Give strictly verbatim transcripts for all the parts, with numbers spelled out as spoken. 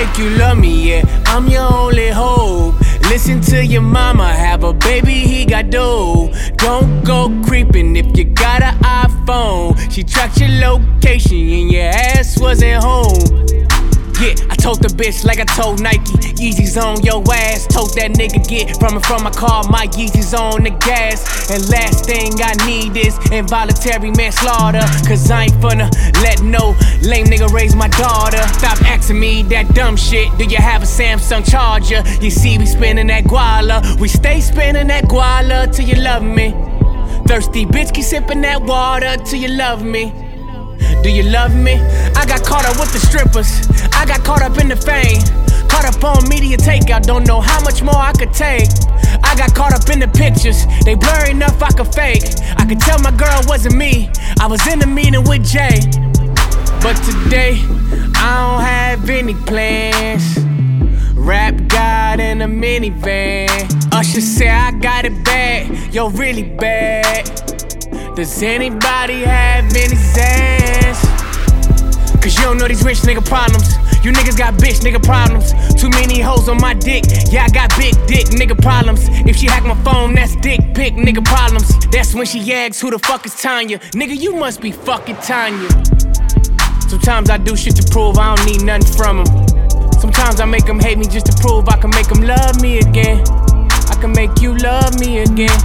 make you love me, yeah. I'm your only hope. Listen to your mama, have a baby, he got dough. Don't go creeping if you got an iPhone. She tracked your location and your ass wasn't home. Yeah, I told the bitch like I told Nike, Yeezys on your ass. Told that nigga get from and from my car, my Yeezys on the gas. And last thing I need is involuntary manslaughter, cause I ain't finna let no lame nigga raise my daughter. Stop asking me that dumb shit, do you have a Samsung charger? You see we spinning that guala, we stay spinning that guala till you love me. Thirsty bitch keep sipping that water till you love me. Do you love me? I got caught up with the strippers, I got caught up in the fame. Caught up on media takeout, don't know how much more I could take. I got caught up in the pictures, they blurry enough I could fake. I could tell my girl wasn't me, I was in a meeting with Jay. But today, I don't have any plans. Rap God in a minivan. Usher say I got it bad, yo really bad. Does anybody have any sense? Cause you don't know these rich nigga problems. You niggas got bitch nigga problems. Too many hoes on my dick, yeah I got big dick nigga problems. If she hack my phone, that's dick pic nigga problems. That's when she asks who the fuck is Tanya. Nigga, you must be fucking Tanya. Sometimes I do shit to prove I don't need nothing from them. Sometimes I make them hate me just to prove I can make them love me again. I can make you love me again.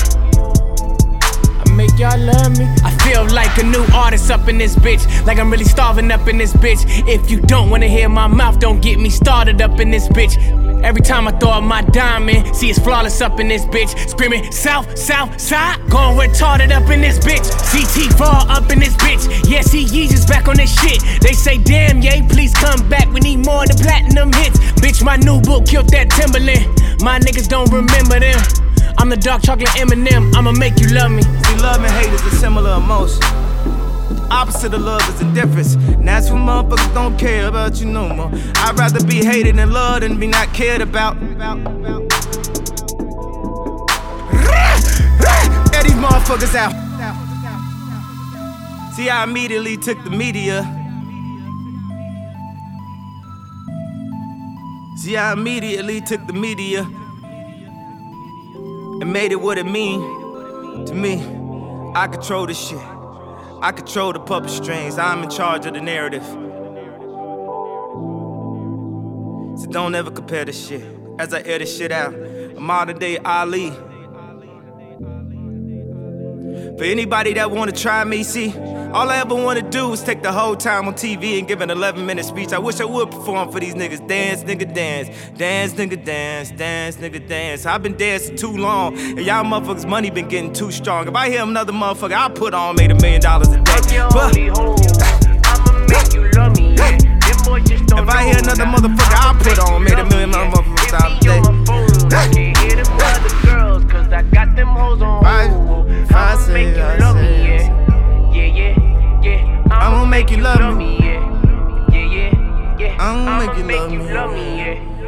Make y'all love me. I feel like a new artist up in this bitch, like I'm really starving up in this bitch. If you don't wanna hear my mouth, don't get me started up in this bitch. Every time I throw up my diamond, see it's flawless up in this bitch. Screaming south, south, side, going retarded up in this bitch. C T raw up in this bitch, yeah, see Yeezus back on this shit. They say damn, yeah, please come back, we need more than platinum hits. Bitch, my new book killed that Timberland, my niggas don't remember them. I'm the dark chocolate Eminem, I'ma make you love me. See, love and hate is a similar emotion. The opposite of love is indifference. And that's when motherfuckers don't care about you no more. I'd rather be hated than loved than be not cared about. Get these motherfuckers out. See, I immediately took the media. See, I immediately took the media and made it what it mean to me. I control this shit. I control the puppet strings. I'm in charge of the narrative. So don't ever compare this shit. As I air this shit out, a modern day Ali. For anybody that wanna try me, see, all I ever wanna do is take the whole time on T V and give an eleven minute speech. I wish I would perform for these niggas. Dance, nigga, dance. Dance, nigga, dance. Dance, nigga, dance. I've been dancing too long, and y'all motherfuckers' money been getting too strong. If I hear another motherfucker, I'll put on made a million dollars a day. I'm your only hope. I'ma make you love me, yeah. Them boys just don't if know. I hear another motherfucker, I'll put on made a million motherfuckers a day. I can't hear them other girls, cause I got them hoes on hold. I'ma make you love me, yeah. Yeah, yeah, yeah. I'ma make you love me. Yeah, yeah, yeah, yeah. I'ma make you love me. Love me, yeah.